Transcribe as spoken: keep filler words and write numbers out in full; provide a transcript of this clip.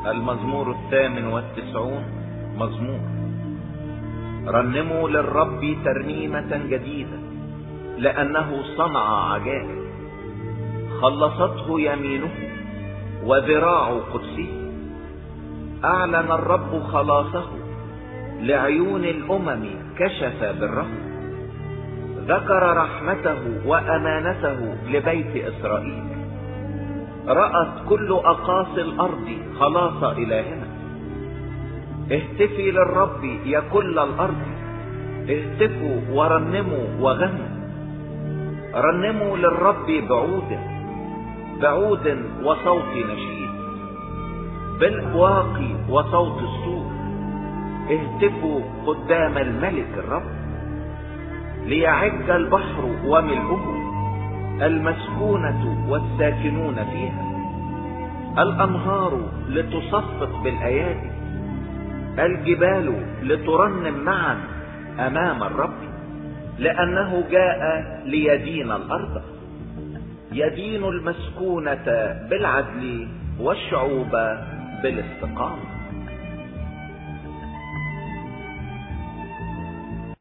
المزمور الثامن والتسعون. مزمور: رنموا للرب ترنيمة جديدة، لأنه صنع عجائب. خلصته يمينه وذراع قدسه. أعلن الرب خلاصه، لعيون الأمم كشف بره. ذكر رحمته وأمانته لبيت إسرائيل. رأت كل أقاصي الأرض خلاص إلهنا. اهتفي للرب يا كل الأرض، اهتفوا ورنموا وغنوا. رنموا للرب بعود بعود وصوت نشيد، بالأبواق وصوت الصور. اهتفوا قدام الملك الرب. ليعج البحر وملؤه، المسكونة والساكنون فيها. الأنهار لتصفق بالأيادي، الجبال لترنم معا أمام الرب، لأنه جاء ليدين الأرض. يدين المسكونة بالعدل والشعوب بالاستقامة.